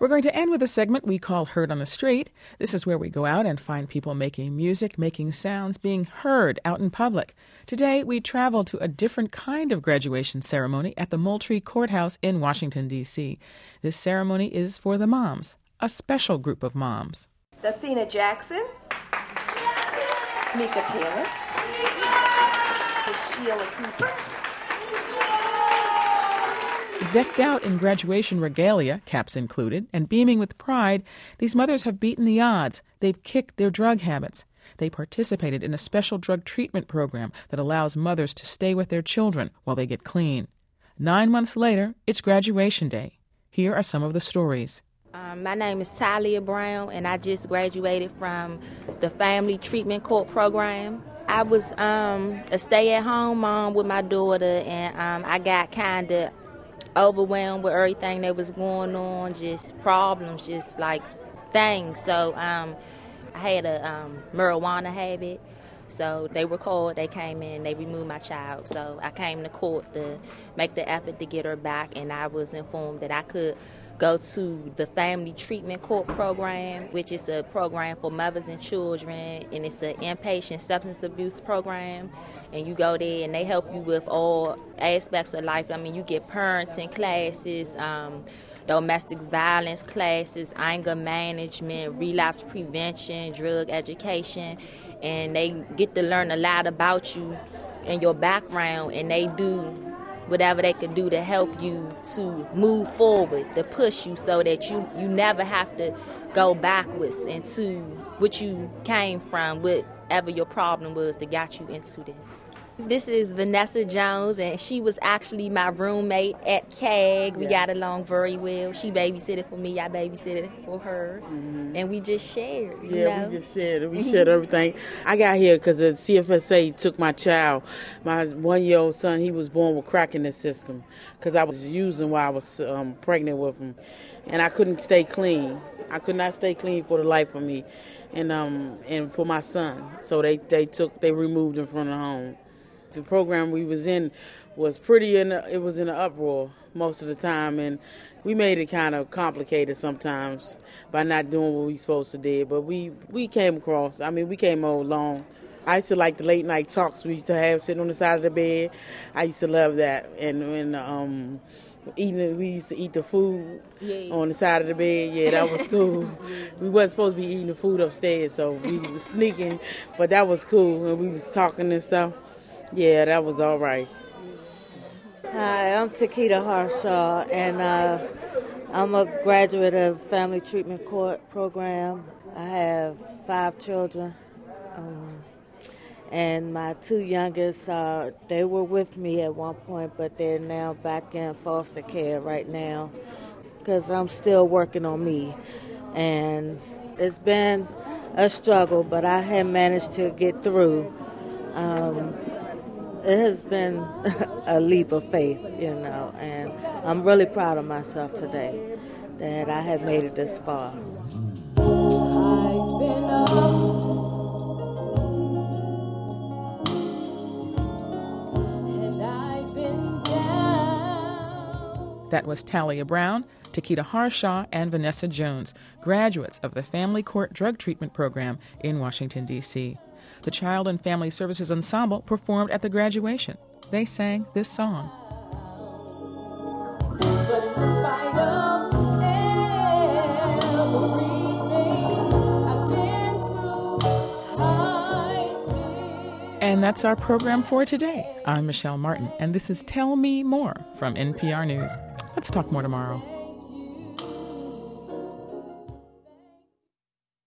We're going to end with a segment we call Heard on the Street. This is where we go out and find people making music, making sounds, being heard out in public. Today, we travel to a different kind of graduation ceremony at the Moultrie Courthouse in Washington, D.C. This ceremony is for the moms, a special group of moms. Athena Jackson, Mika Taylor, Sheila Cooper. Decked out in graduation regalia, caps included, and beaming with pride, these mothers have beaten the odds. They've kicked their drug habits. They participated in a special drug treatment program that allows mothers to stay with their children while they get clean. 9 months later, it's graduation day. Here are some of the stories. My name is Talia Brown, and I just graduated from the Family Treatment Court program. I was a stay-at-home mom with my daughter, and I got kind of overwhelmed with everything that was going on, just problems, just like things. So I had a marijuana habit. So they were called, they came in, they removed my child. So I came to court to make the effort to get her back, and I was informed that I could go to the Family Treatment Court program, which is a program for mothers and children, and it's an inpatient substance abuse program. And you go there and they help you with all aspects of life. I mean, you get parenting classes, domestic violence classes, anger management, relapse prevention, drug education, and they get to learn a lot about you and your background, and they do whatever they could do to help you to move forward, to push you so that you never have to go backwards into what you came from, whatever your problem was that got you into this. This is Vanessa Jones, and she was actually my roommate at CAG. We got along very well. She babysitted for me, I babysitted for her, and we just shared. We just shared. We shared everything. I got here because the CFSA took my child. My 1-year-old son, he was born with crack in the system because I was using while I was pregnant with him, and I couldn't stay clean. I could not stay clean for the life of me, and for my son. So they removed him from the home. The program we was in was it was in an uproar most of the time, and we made it kind of complicated sometimes by not doing what we supposed to do. But we came along. I used to like the late night talks we used to have sitting on the side of the bed. I used to love that, and we used to eat the food on the side of the bed. Yeah, that was cool. We wasn't supposed to be eating the food upstairs, so we was sneaking, but that was cool, and we was talking and stuff. Yeah, that was all right. Hi, I'm Takita Harshaw, and I'm a graduate of Family Treatment Court program. I have 5 children, and my 2 youngest, they were with me at one point, but they're now back in foster care right now because I'm still working on me. And it's been a struggle, but I have managed to get through. It has been a leap of faith, and I'm really proud of myself today that I have made it this far. That was Talia Brown, Takita Harshaw, and Vanessa Jones, graduates of the Family Court Drug Treatment Program in Washington, D.C. The Child and Family Services Ensemble performed at the graduation. They sang this song. And that's our program for today. I'm Michelle Martin, and this is Tell Me More from NPR News. Let's talk more tomorrow.